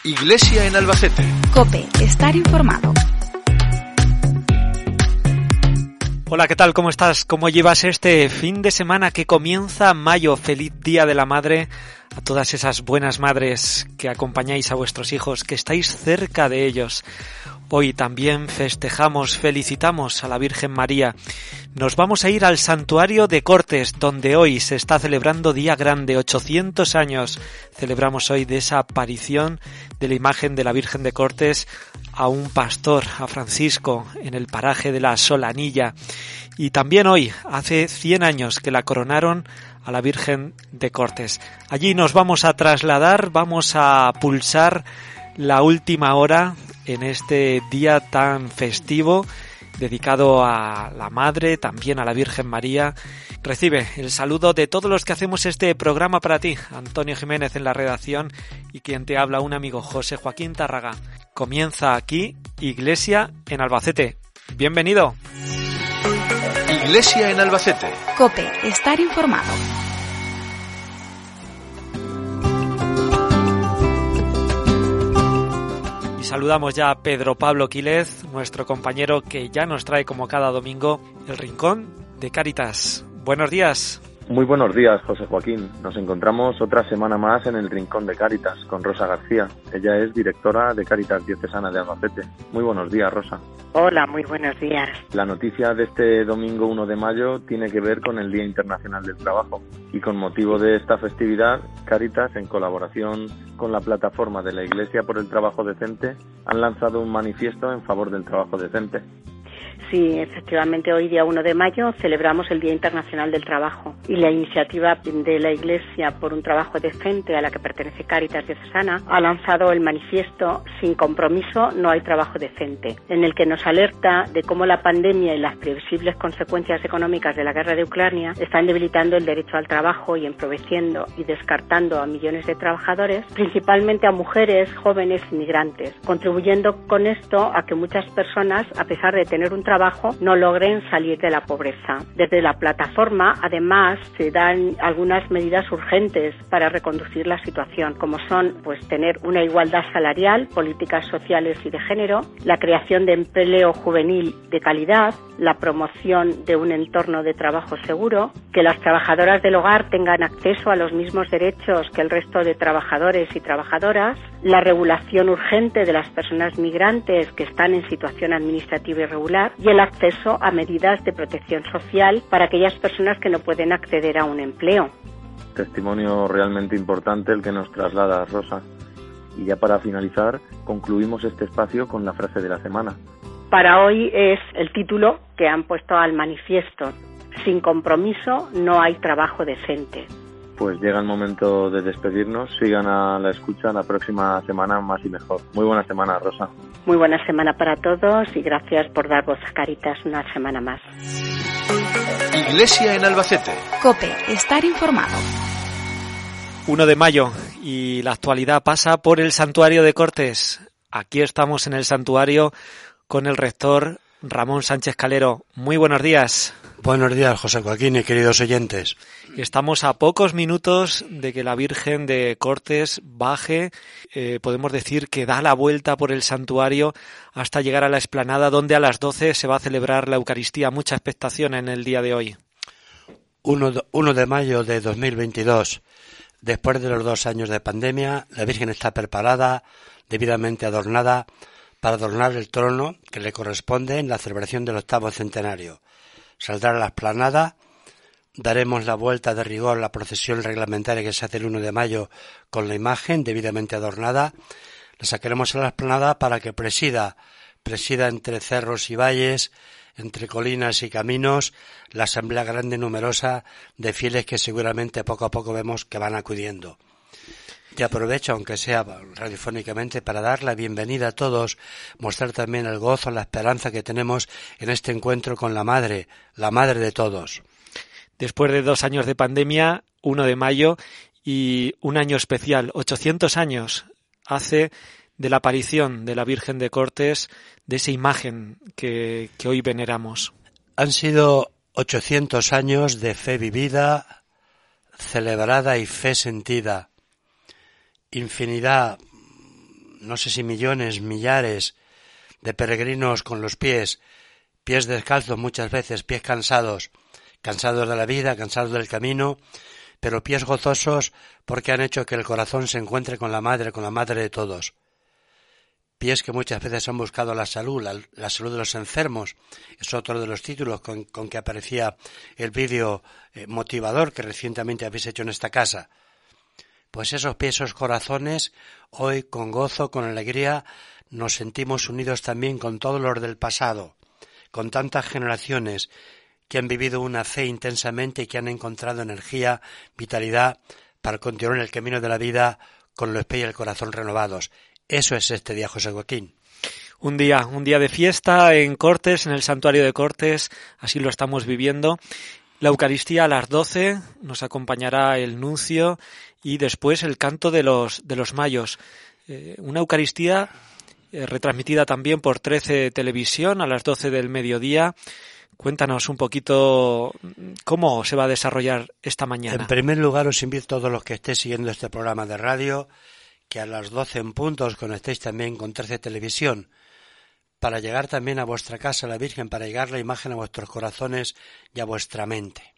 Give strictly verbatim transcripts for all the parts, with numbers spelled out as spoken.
Iglesia en Albacete. COPE, estar informado. Hola, ¿qué tal? ¿Cómo estás? ¿Cómo llevas este fin de semana que comienza mayo? Feliz Día de la Madre a todas esas buenas madres que acompañáis a vuestros hijos, que estáis cerca de ellos. Hoy también festejamos, felicitamos a la Virgen María. Nos vamos a ir al Santuario de Cortes, donde hoy se está celebrando Día Grande, ochocientos años. Celebramos hoy de esa aparición de la imagen de la Virgen de Cortes a un pastor, a Francisco, en el paraje de la Solanilla. Y también hoy, hace cien años que la coronaron a la Virgen de Cortes. Allí nos vamos a trasladar, vamos a pulsar la última hora en este día tan festivo dedicado a la Madre, también a la Virgen María. Recibe el saludo de todos los que hacemos este programa para ti, Antonio Jiménez en la redacción y quien te habla, un amigo, José Joaquín Tárraga. Comienza aquí Iglesia en Albacete. Bienvenido. Iglesia en Albacete. COPE, estar informado. Y saludamos ya a Pedro Pablo Quílez, nuestro compañero que ya nos trae como cada domingo el Rincón de Cáritas. Buenos días. Muy buenos días, José Joaquín. Nos encontramos otra semana más en el Rincón de Cáritas con Rosa García. Ella es directora de Cáritas Diocesana de Albacete. Muy buenos días, Rosa. Hola, muy buenos días. La noticia de este domingo uno de mayo tiene que ver con el Día Internacional del Trabajo. Y con motivo de esta festividad, Cáritas, en colaboración con la plataforma de la Iglesia por el Trabajo Decente, han lanzado un manifiesto en favor del trabajo decente. Sí, efectivamente, hoy día uno de mayo celebramos el Día Internacional del Trabajo y la iniciativa de la Iglesia por un trabajo decente a la que pertenece Cáritas Diocesana ha lanzado el manifiesto Sin compromiso no hay trabajo decente, en el que nos alerta de cómo la pandemia y las previsibles consecuencias económicas de la guerra de Ucrania están debilitando el derecho al trabajo y empobreciendo y descartando a millones de trabajadores, principalmente a mujeres, jóvenes y migrantes, contribuyendo con esto a que muchas personas, a pesar de tener un trabajo, no logren salir de la pobreza. Desde la plataforma, además, se dan algunas medidas urgentes para reconducir la situación, como son pues tener una igualdad salarial, políticas sociales y de género, la creación de empleo juvenil de calidad, la promoción de un entorno de trabajo seguro, que las trabajadoras del hogar tengan acceso a los mismos derechos que el resto de trabajadores y trabajadoras, la regulación urgente de las personas migrantes que están en situación administrativa irregular y el acceso a medidas de protección social para aquellas personas que no pueden acceder a un empleo. Testimonio realmente importante el que nos traslada Rosa. Y ya para finalizar, concluimos este espacio con la frase de la semana. Para hoy es el título que han puesto al manifiesto: Sin compromiso no hay trabajo decente. Pues llega el momento de despedirnos. Sigan a la escucha la próxima semana más y mejor. Muy buena semana, Rosa. Muy buena semana para todos y gracias por dar voz a Cáritas una semana más. Iglesia en Albacete. COPE, estar informado. uno de mayo y la actualidad pasa por el Santuario de Cortes. Aquí estamos en el santuario con el rector Ramón Sánchez Calero. Muy buenos días. Buenos días, José Joaquín y queridos oyentes. Estamos a pocos minutos de que la Virgen de Cortes baje. Eh, podemos decir que da la vuelta por el santuario hasta llegar a la explanada, donde a las doce se va a celebrar la Eucaristía. Mucha expectación en el día de hoy. uno de mayo de dos mil veintidós. Después de los dos años de pandemia, la Virgen está preparada, debidamente adornada, para adornar el trono que le corresponde en la celebración del octavo centenario. Saldrá a la explanada, daremos la vuelta de rigor a la procesión reglamentaria que se hace el uno de mayo con la imagen debidamente adornada. La sacaremos a la explanada para que presida, presida entre cerros y valles, entre colinas y caminos, la asamblea grande y numerosa de fieles que seguramente poco a poco vemos que van acudiendo. Y aprovecho, aunque sea radiofónicamente, para dar la bienvenida a todos, mostrar también el gozo, la esperanza que tenemos en este encuentro con la Madre, la Madre de todos. Después de dos años de pandemia, uno de mayo y un año especial, ochocientos años hace de la aparición de la Virgen de Cortes, de esa imagen que, que hoy veneramos. Han sido ochocientos años de fe vivida, celebrada y fe sentida. Infinidad no sé si millones, millares de peregrinos con los pies, pies descalzos muchas veces, pies cansados, cansados de la vida, cansados del camino, pero pies gozosos porque han hecho que el corazón se encuentre con la madre, con la madre de todos. Pies que muchas veces han buscado la salud, la, la salud de los enfermos. Es otro de los títulos con, con que aparecía el vídeo eh, motivador que recientemente habéis hecho en esta casa. Pues esos pies, esos corazones, hoy con gozo, con alegría, nos sentimos unidos también con todos los del pasado, con tantas generaciones que han vivido una fe intensamente y que han encontrado energía, vitalidad para continuar en el camino de la vida con los pies y el corazón renovados. Eso es este día, José Joaquín. Un día, un día de fiesta en Cortes, en el santuario de Cortes, así lo estamos viviendo. La Eucaristía a las doce, nos acompañará el nuncio y después el canto de los de los mayos. Eh, una Eucaristía eh, retransmitida también por trece Televisión a las doce del mediodía. Cuéntanos un poquito cómo se va a desarrollar esta mañana. En primer lugar, os invito a todos los que estéis siguiendo este programa de radio que a las doce en punto os conectéis también con trece Televisión, para llegar también a vuestra casa la Virgen, para llegar la imagen a vuestros corazones y a vuestra mente.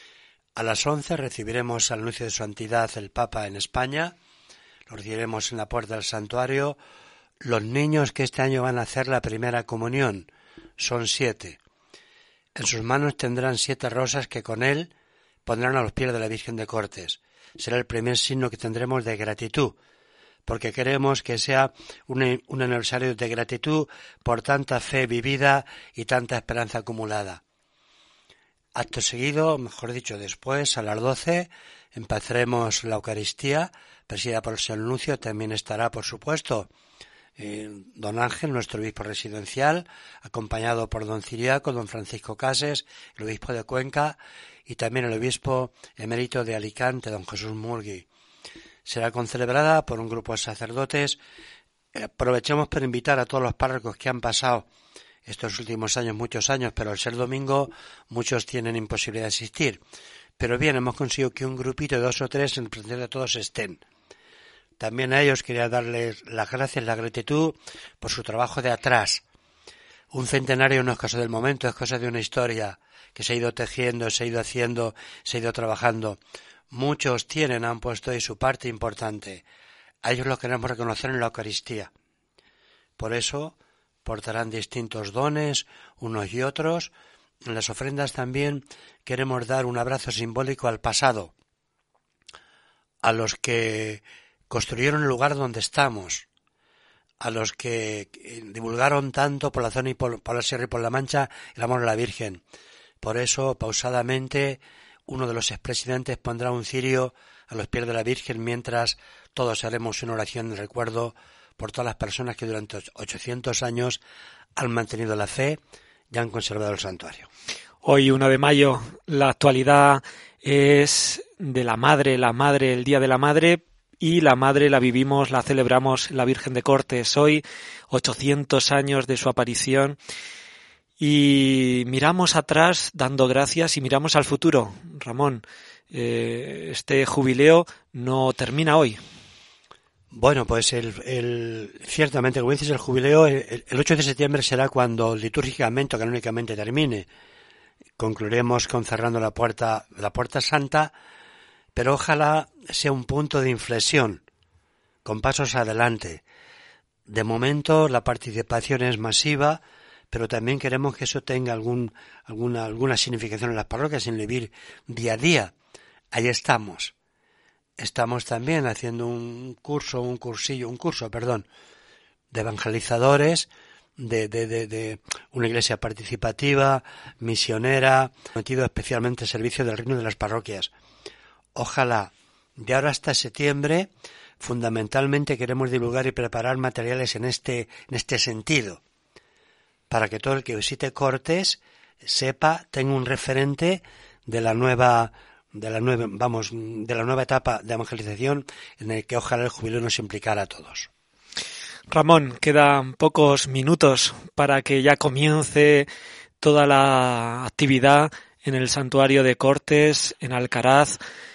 A las once recibiremos al nuncio de su santidad el Papa en España, lo recibiremos en la puerta del santuario. Los niños que este año van a hacer la primera comunión son siete. En sus manos tendrán siete rosas que con él pondrán a los pies de la Virgen de Cortes. Será el primer signo que tendremos de gratitud, porque queremos que sea un, un aniversario de gratitud por tanta fe vivida y tanta esperanza acumulada. Acto seguido, mejor dicho después, a las doce, empezaremos la Eucaristía, presidida por el señor nuncio. También estará, por supuesto, eh, don Ángel, nuestro obispo residencial, acompañado por don Ciriaco, don Francisco Cases, el obispo de Cuenca, y también el obispo emérito de Alicante, don Jesús Murgui. Será concelebrada por un grupo de sacerdotes. Aprovechemos para invitar a todos los párrocos que han pasado estos últimos años, muchos años, pero al ser domingo muchos tienen imposibilidad de asistir. Pero bien, hemos conseguido que un grupito de dos o tres en presencia de todos estén. También a ellos quería darles las gracias, la gratitud por su trabajo de atrás. Un centenario no es cosa del momento, es cosa de una historia que se ha ido tejiendo, se ha ido haciendo, se ha ido trabajando. Muchos tienen, han puesto ahí su parte importante. A ellos los queremos reconocer en la Eucaristía. Por eso portarán distintos dones, unos y otros. En las ofrendas también queremos dar un abrazo simbólico al pasado, a los que construyeron el lugar donde estamos, a los que divulgaron tanto por la zona y por, por la Sierra y por la Mancha el amor a la Virgen. Por eso, pausadamente, uno de los expresidentes pondrá un cirio a los pies de la Virgen mientras todos haremos una oración de recuerdo por todas las personas que durante ochocientos años han mantenido la fe y han conservado el santuario. Hoy, uno de mayo, la actualidad es de la Madre, la Madre, el Día de la Madre, y la Madre la vivimos, la celebramos la Virgen de Cortes. Hoy, ochocientos años de su aparición. Y miramos atrás dando gracias y miramos al futuro. Ramón, eh, este jubileo no termina hoy. Bueno, pues el, el, ciertamente, como dices, el jubileo, el, el ocho de septiembre será cuando litúrgicamente o canónicamente termine. Concluiremos con cerrando la puerta, la puerta santa, pero ojalá sea un punto de inflexión, con pasos adelante. De momento la participación es masiva, pero también queremos que eso tenga algún, alguna, alguna significación en las parroquias, en vivir día a día. Ahí estamos. Estamos también haciendo un curso, un cursillo, un curso, perdón, de evangelizadores, de, de, de, de una iglesia participativa, misionera, metido especialmente al servicio del reino de las parroquias. Ojalá, de ahora hasta septiembre, fundamentalmente queremos divulgar y preparar materiales en este, en este sentido, para que todo el que visite Cortes sepa, tenga un referente de la nueva, de la nueva, vamos, de la nueva etapa de evangelización en el que ojalá el jubileo nos implicara a todos. Ramón, quedan pocos minutos para que ya comience toda la actividad en el santuario de Cortes, en Alcaraz.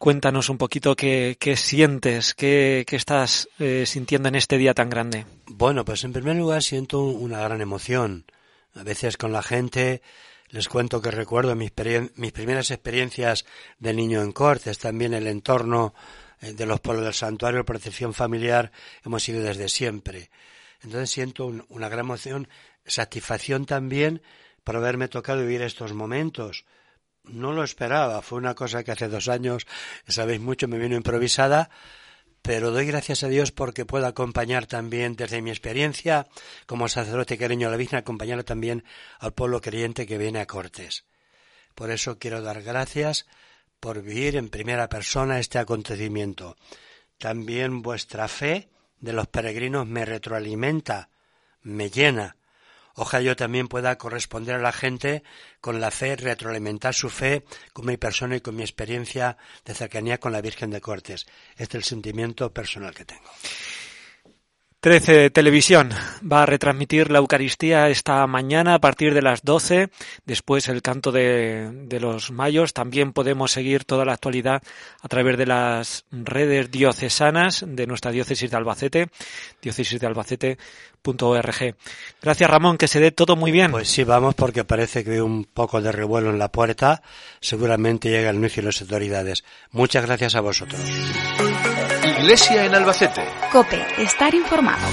Cuéntanos un poquito qué, qué sientes, qué, qué estás eh, sintiendo en este día tan grande. Bueno, pues en primer lugar siento una gran emoción. A veces con la gente les cuento que recuerdo mis, perien- mis primeras experiencias de niño en Cortes, también el entorno eh, de los pueblos del santuario, protección familiar, hemos ido desde siempre. Entonces siento un, una gran emoción, satisfacción también por haberme tocado vivir estos momentos. No lo esperaba, fue una cosa que hace dos años, sabéis mucho, me vino improvisada, pero doy gracias a Dios porque puedo acompañar también desde mi experiencia como sacerdote cariño a la Virgen, acompañar también al pueblo creyente que viene a Cortes. Por eso quiero dar gracias por vivir en primera persona este acontecimiento. También vuestra fe de los peregrinos me retroalimenta, me llena. Ojalá yo también pueda corresponder a la gente con la fe, retroalimentar su fe con mi persona y con mi experiencia de cercanía con la Virgen de Cortes. Este es el sentimiento personal que tengo. trece Televisión va a retransmitir la Eucaristía esta mañana a partir de las doce, después el canto de, de los mayos. También podemos seguir toda la actualidad a través de las redes diocesanas de nuestra diócesis de Albacete, diócesis de albacete punto org. Gracias, Ramón, que se dé todo muy bien. Pues sí, vamos, porque parece que hay un poco de revuelo en la puerta. Seguramente llega el anuncio de las autoridades. Muchas gracias a vosotros. Iglesia en Albacete. COPE, estar informado.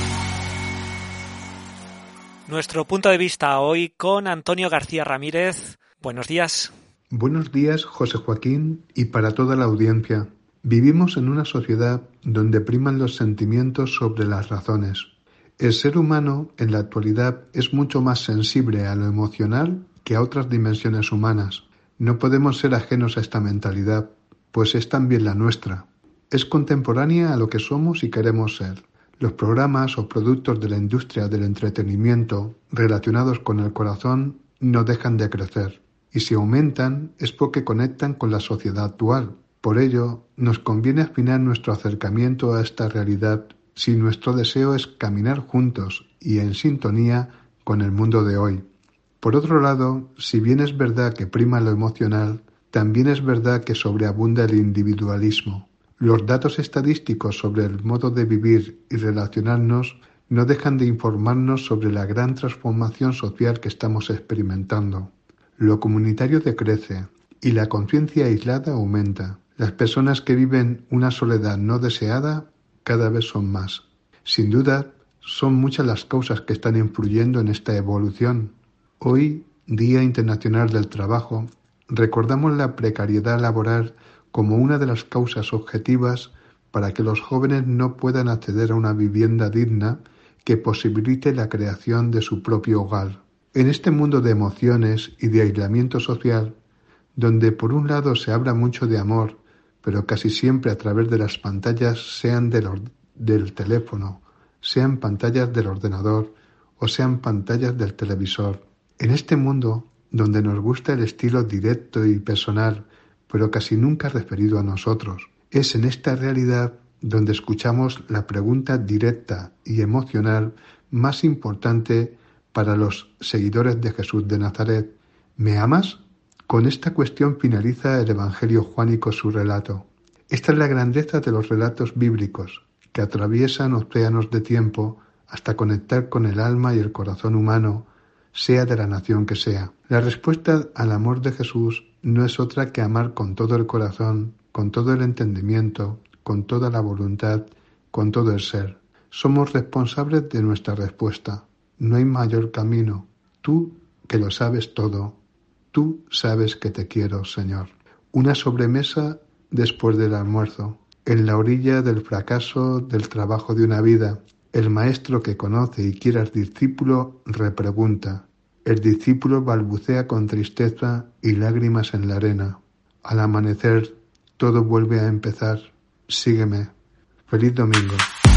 Nuestro punto de vista hoy con Antonio García Ramírez. Buenos días. Buenos días, José Joaquín, y para toda la audiencia. Vivimos en una sociedad donde priman los sentimientos sobre las razones. El ser humano, en la actualidad, es mucho más sensible a lo emocional que a otras dimensiones humanas. No podemos ser ajenos a esta mentalidad, pues es también la nuestra. Es contemporánea a lo que somos y queremos ser. Los programas o productos de la industria del entretenimiento relacionados con el corazón no dejan de crecer, y si aumentan es porque conectan con la sociedad actual. Por ello, nos conviene afinar nuestro acercamiento a esta realidad si nuestro deseo es caminar juntos y en sintonía con el mundo de hoy. Por otro lado, si bien es verdad que prima lo emocional, también es verdad que sobreabunda el individualismo. Los datos estadísticos sobre el modo de vivir y relacionarnos no dejan de informarnos sobre la gran transformación social que estamos experimentando. Lo comunitario decrece y la conciencia aislada aumenta. Las personas que viven una soledad no deseada cada vez son más. Sin duda, son muchas las causas que están influyendo en esta evolución. Hoy, Día Internacional del Trabajo, recordamos la precariedad laboral como una de las causas objetivas para que los jóvenes no puedan acceder a una vivienda digna que posibilite la creación de su propio hogar. En este mundo de emociones y de aislamiento social, donde por un lado se habla mucho de amor, pero casi siempre a través de las pantallas, sean del, or- del teléfono, sean pantallas del ordenador o sean pantallas del televisor. En este mundo, donde nos gusta el estilo directo y personal, pero casi nunca referido a nosotros, es en esta realidad donde escuchamos la pregunta directa y emocional más importante para los seguidores de Jesús de Nazaret. ¿Me amas? Con esta cuestión finaliza el Evangelio juánico su relato. Esta es la grandeza de los relatos bíblicos, que atraviesan océanos de tiempo hasta conectar con el alma y el corazón humano, sea de la nación que sea. La respuesta al amor de Jesús no es otra que amar con todo el corazón, con todo el entendimiento, con toda la voluntad, con todo el ser. Somos responsables de nuestra respuesta. No hay mayor camino. Tú, que lo sabes todo, tú sabes que te quiero, Señor. Una sobremesa después del almuerzo, en la orilla del fracaso del trabajo de una vida. El maestro que conoce y quiere al discípulo repregunta. El discípulo balbucea con tristeza y lágrimas en la arena. Al amanecer, todo vuelve a empezar. Sígueme. Feliz domingo.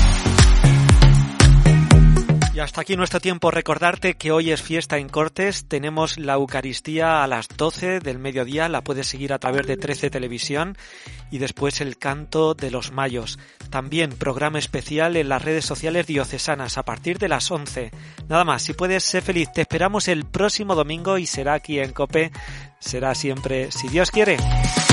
Y hasta aquí nuestro tiempo. Recordarte que hoy es fiesta en Cortes. Tenemos la Eucaristía a las doce del mediodía. La puedes seguir a través de trece Televisión. Y después el canto de los mayos. También programa especial en las redes sociales diocesanas a partir de las once. Nada más. Si puedes, ser feliz. Te esperamos el próximo domingo y será aquí en COPE. Será siempre, si Dios quiere.